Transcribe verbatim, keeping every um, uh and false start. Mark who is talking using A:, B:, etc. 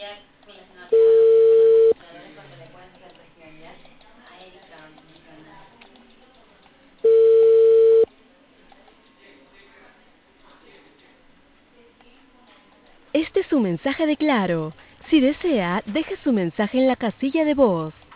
A: Este es su mensaje de Claro. Si desea, deje su mensaje en la casilla de voz.